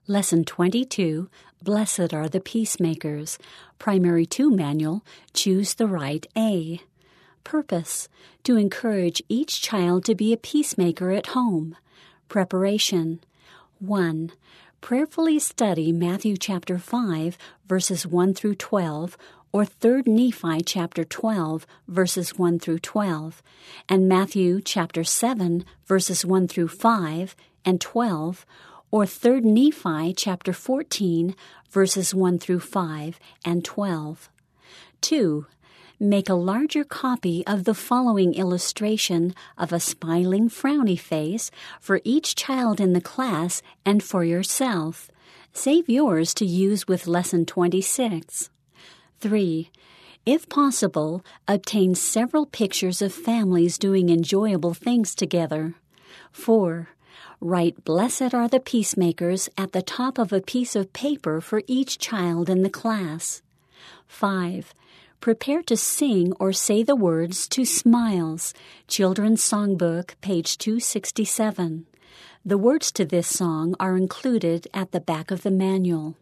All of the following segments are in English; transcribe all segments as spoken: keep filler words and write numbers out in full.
Lesson twenty-two, Blessed are the Peacemakers. Primary two Manual, Choose the Right A. Purpose, to encourage each child to be a peacemaker at home. Preparation. one. Prayerfully study Matthew chapter five, verses one through twelve, or Third Nephi chapter twelve, verses one through twelve, and Matthew chapter seven, verses one through five and twelve, or Third Nephi chapter fourteen, verses one through five and twelve. two. Make a larger copy of the following illustration of a smiling, frowny face for each child in the class and for yourself. Save yours to use with Lesson twenty-six. three. If possible, obtain several pictures of families doing enjoyable things together. four. Write "Blessed are the Peacemakers" at the top of a piece of paper for each child in the class. five. Prepare to sing or say the words to Smiles, Children's Songbook, page two sixty-seven. The words to this song are included at the back of the manual.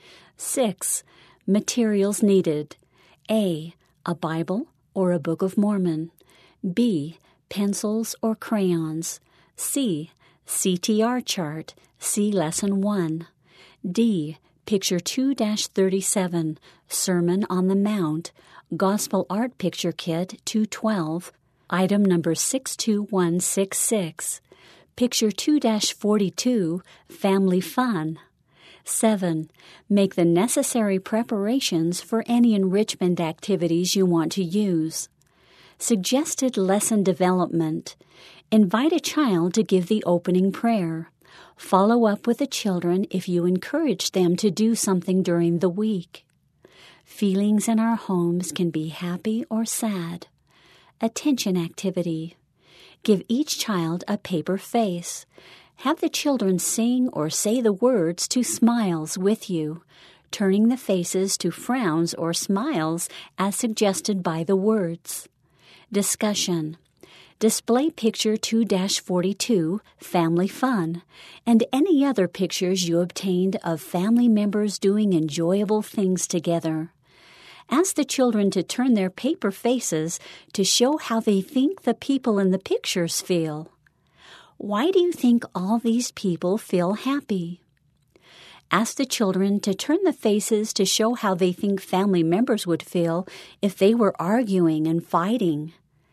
six. Materials needed. A. A Bible or a Book of Mormon. B. Pencils or crayons. C. C T R chart. See Lesson one. D. Picture two thirty-seven, Sermon on the Mount, Gospel Art Picture Kit two twelve, item number six two one six six. Picture two forty-two, Family Fun. seven. Make the necessary preparations for any enrichment activities you want to use. Suggested lesson development. Invite a child to give the opening prayer. Follow up with the children if you encourage them to do something during the week. Feelings in our homes can be happy or sad. Attention activity. Give each child a paper face. Have the children sing or say the words to Smiles with you, turning the faces to frowns or smiles as suggested by the words. Discussion. Display picture two forty-two, Family Fun, and any other pictures you obtained of family members doing enjoyable things together. Ask the children to turn their paper faces to show how they think the people in the pictures feel. Why do you think all these people feel happy? Ask the children to turn the faces to show how they think family members would feel if they were arguing and fighting.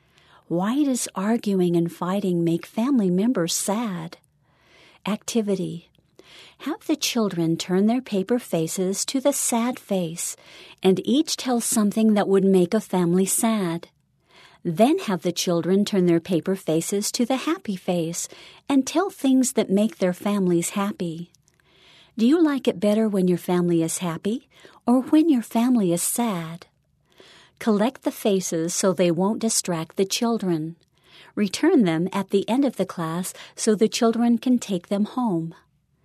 Why does arguing and fighting make family members sad? Activity. Have the children turn their paper faces to the sad face, and each tell something that would make a family sad. Then have the children turn their paper faces to the happy face and tell things that make their families happy. Do you like it better when your family is happy or when your family is sad? Collect the faces so they won't distract the children. Return them at the end of the class so the children can take them home.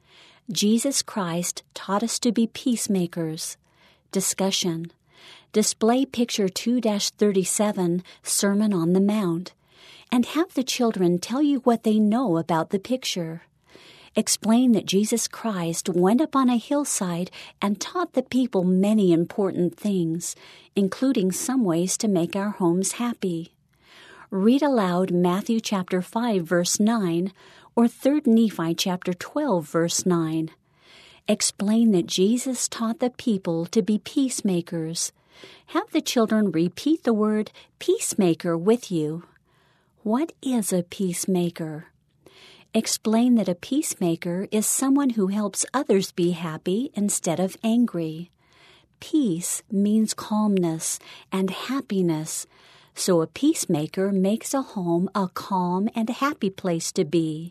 Jesus Christ taught us to be peacemakers. Discussion. Display picture two thirty-seven, Sermon on the Mount, and have the children tell you what they know about the picture. Explain that Jesus Christ went up on a hillside and taught the people many important things, including some ways to make our homes happy. Read aloud Matthew chapter five, verse nine, or Third Nephi chapter twelve, verse nine. Explain that Jesus taught the people to be peacemakers. Have the children repeat the word peacemaker with you. What is a peacemaker? Explain that a peacemaker is someone who helps others be happy instead of angry. Peace means calmness and happiness, so a peacemaker makes a home a calm and happy place to be.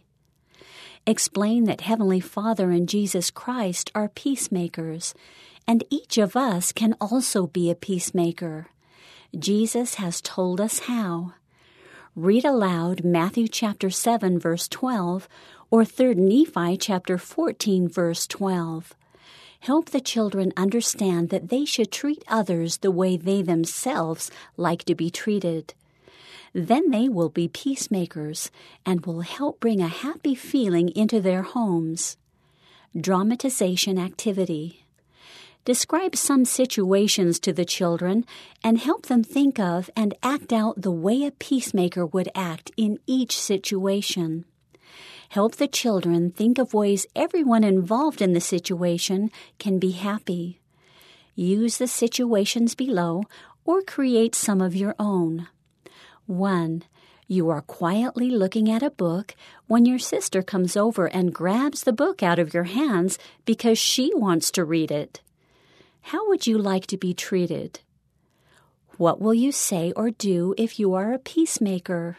Explain that Heavenly Father and Jesus Christ are peacemakers, and each of us can also be a peacemaker. Jesus has told us how. Read aloud Matthew chapter seven, verse twelve, or Third Nephi chapter fourteen, verse twelve. Help the children understand that they should treat others the way they themselves like to be treated. Then they will be peacemakers and will help bring a happy feeling into their homes. Dramatization activity. Describe some situations to the children and help them think of and act out the way a peacemaker would act in each situation. Help the children think of ways everyone involved in the situation can be happy. Use the situations below or create some of your own. one. You are quietly looking at a book when your sister comes over and grabs the book out of your hands because she wants to read it. How would you like to be treated? What will you say or do if you are a peacemaker?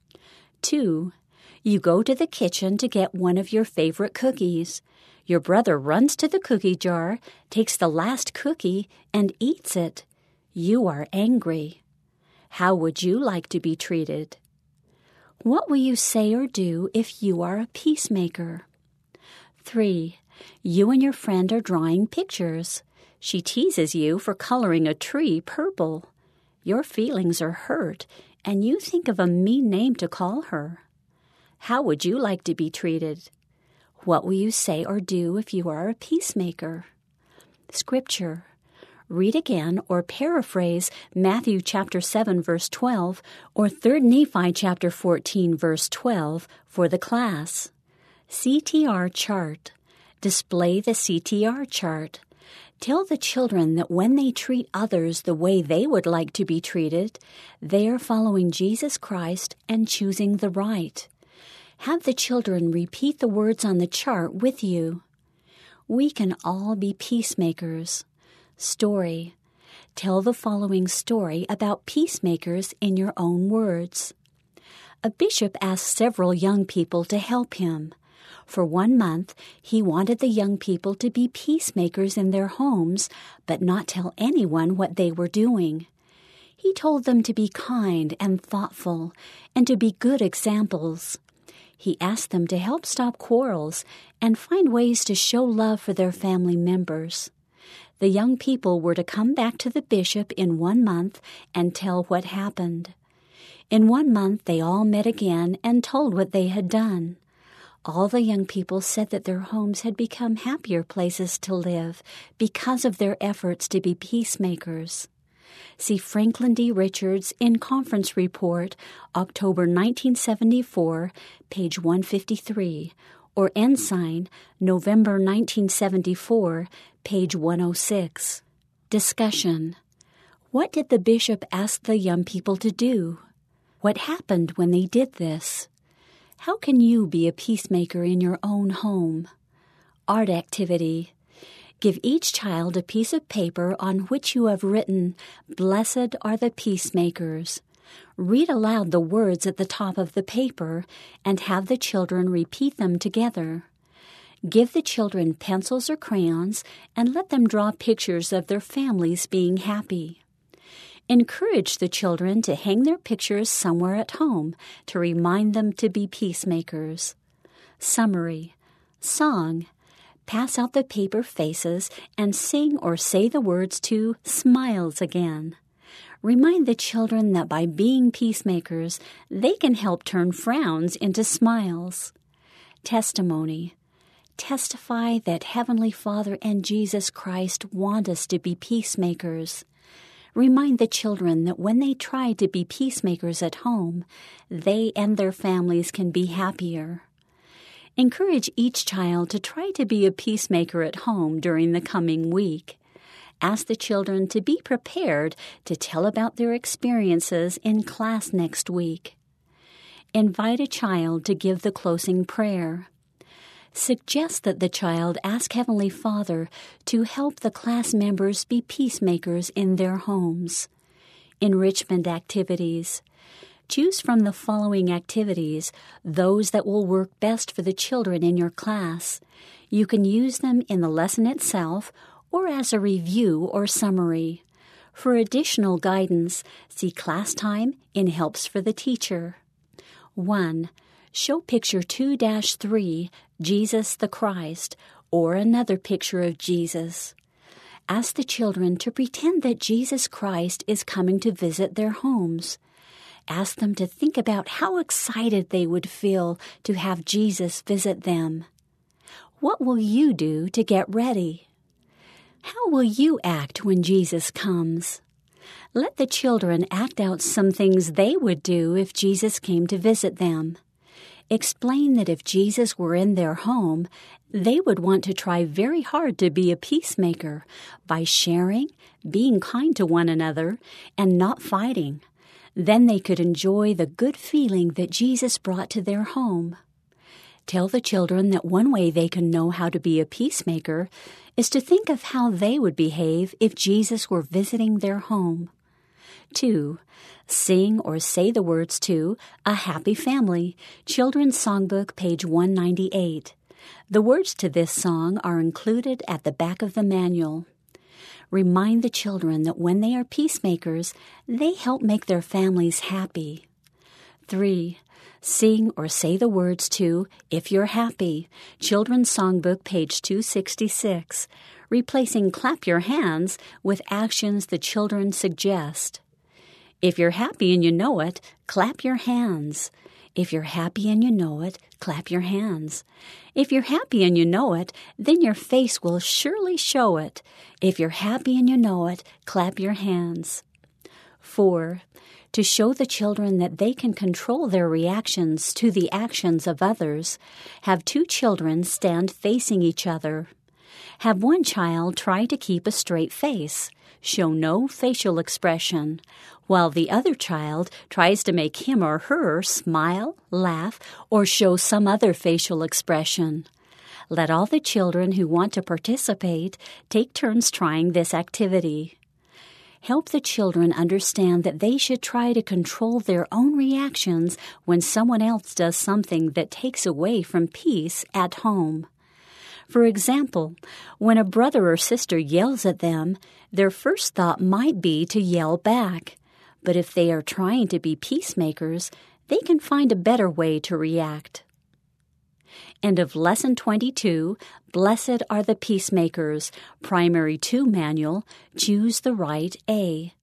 two. You go to the kitchen to get one of your favorite cookies. Your brother runs to the cookie jar, takes the last cookie, and eats it. You are angry. How would you like to be treated? What will you say or do if you are a peacemaker? three. You and your friend are drawing pictures. She teases you for coloring a tree purple. Your feelings are hurt, and you think of a mean name to call her. How would you like to be treated? What will you say or do if you are a peacemaker? Scripture. Read again or paraphrase Matthew chapter seven, verse twelve, or Third Nephi chapter fourteen, verse twelve for the class. C T R chart. Display the C T R chart. Tell the children that when they treat others the way they would like to be treated, they are following Jesus Christ and choosing the right. Have the children repeat the words on the chart with you. We can all be peacemakers. Story. Tell the following story about peacemakers in your own words. A bishop asked several young people to help him. For one month, he wanted the young people to be peacemakers in their homes, but not tell anyone what they were doing. He told them to be kind and thoughtful, and to be good examples. He asked them to help stop quarrels and find ways to show love for their family members. The young people were to come back to the bishop in one month and tell what happened. In one month, they all met again and told what they had done. All the young people said that their homes had become happier places to live because of their efforts to be peacemakers. See Franklin D. Richards in Conference Report, October nineteen seventy-four, page one fifty-three, or Ensign, November nineteen seventy-four, page one oh six. Discussion. What did the bishop ask the young people to do? What happened when they did this? How can you be a peacemaker in your own home? Art activity. Give each child a piece of paper on which you have written, "Blessed are the peacemakers." Read aloud the words at the top of the paper and have the children repeat them together. Give the children pencils or crayons and let them draw pictures of their families being happy. Encourage the children to hang their pictures somewhere at home to remind them to be peacemakers. Summary. Song. Pass out the paper faces and sing or say the words to Smiles Again. Remind the children that by being peacemakers, they can help turn frowns into smiles. Testimony. Testify that Heavenly Father and Jesus Christ want us to be peacemakers. Remind the children that when they try to be peacemakers at home, they and their families can be happier. Encourage each child to try to be a peacemaker at home during the coming week. Ask the children to be prepared to tell about their experiences in class next week. Invite a child to give the closing prayer. Suggest that the child ask Heavenly Father to help the class members be peacemakers in their homes. Enrichment activities. Choose from the following activities those that will work best for the children in your class. You can use them in the lesson itself or as a review or summary. For additional guidance, see Class Time in Helps for the Teacher. one. Show picture two dash three, Jesus the Christ, or another picture of Jesus. Ask the children to pretend that Jesus Christ is coming to visit their homes. Ask them to think about how excited they would feel to have Jesus visit them. What will you do to get ready? How will you act when Jesus comes? Let the children act out some things they would do if Jesus came to visit them. Explain that if Jesus were in their home, they would want to try very hard to be a peacemaker by sharing, being kind to one another, and not fighting. Then they could enjoy the good feeling that Jesus brought to their home. Tell the children that one way they can know how to be a peacemaker is to think of how they would behave if Jesus were visiting their home. two. Sing or say the words to A Happy Family, Children's Songbook, page one ninety-eight. The words to this song are included at the back of the manual. Remind the children that when they are peacemakers, they help make their families happy. three. Sing or say the words to If You're Happy, Children's Songbook, page two sixty-six, replacing clap your hands with actions the children suggest. If you're happy and you know it, clap your hands. If you're happy and you know it, clap your hands. If you're happy and you know it, then your face will surely show it. If you're happy and you know it, clap your hands. four. To show the children that they can control their reactions to the actions of others, have two children stand facing each other. Have one child try to keep a straight face, show no facial expression, while the other child tries to make him or her smile, laugh, or show some other facial expression. Let all the children who want to participate take turns trying this activity. Help the children understand that they should try to control their own reactions when someone else does something that takes away from peace at home. For example, when a brother or sister yells at them, their first thought might be to yell back. But if they are trying to be peacemakers, they can find a better way to react. End of Lesson twenty-two, Blessed Are the Peacemakers, Primary two Manual, Choose the Right A.